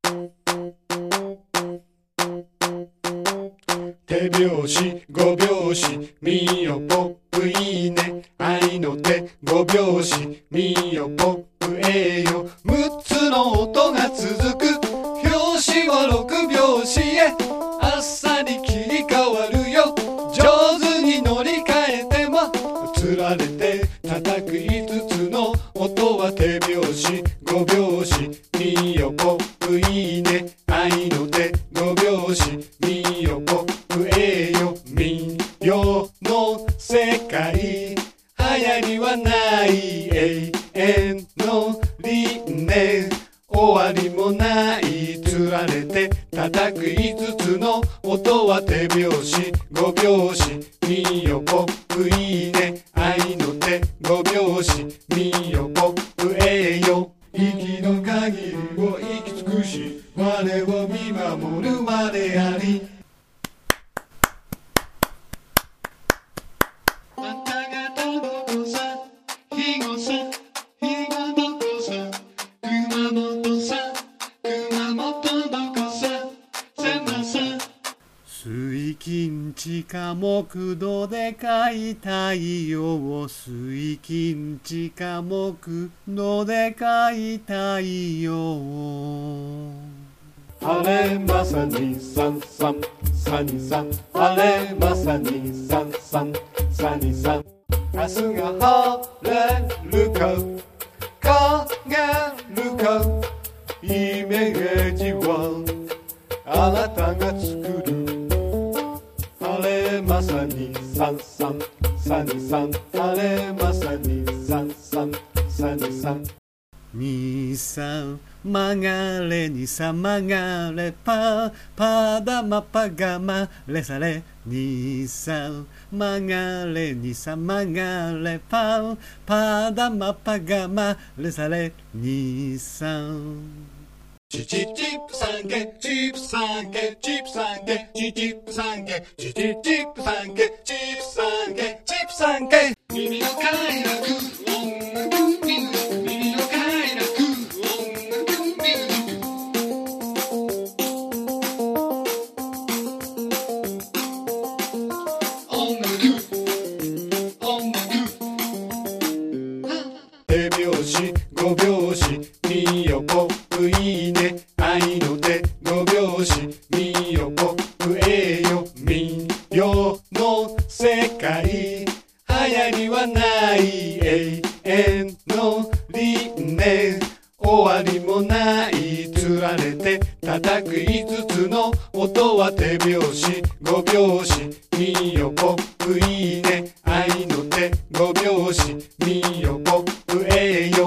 手拍子五拍子みよポップいいね愛の手五拍子みよポップえよ6つの音が続く拍子を6拍子へあっさり切り替わるよ上手に乗り換えてもつられて叩く5つの音は手拍子五拍子みよポップいいね愛の手五拍子みよポップえよ民謡の世界流行りはない永遠の輪廻終わりもないつられて叩く5つの音は手拍子五拍子みよポップいいね愛の手五拍子みよポップえよ息の限りを生き尽くし我を見守るまでありあんた方どこさ肥後さ肥後どこさ熊本さ熊本どこさ千葉さ水金地下木土でかい太陽水金地下木土でかい太陽晴れまさにさんさんさにさん晴れまさにさんさんさにさん明日が晴れるか陰るかイメージはあなたが作る晴れまさにさんさんさにさん晴れまさにさんさんさにさんにさん曲がれにさ曲がれパパダマパガマレサレにさん曲がれにさ曲がれパパダマパガマレサレにさんチチチップサンケチップサンケチップサンケチチップサンケチチチップサンケチップサンケチップサンケ耳の快楽音楽ミュージック耳の快楽音楽ミュージック音楽音楽手拍子五拍子みよポップいいね愛の手五拍子みよポップえよ民謡の世界流行りはない永遠の輪廻終わりもないつられて叩く5つの音は手拍子五拍子みよポップいいね愛の手五拍子みよポップえよ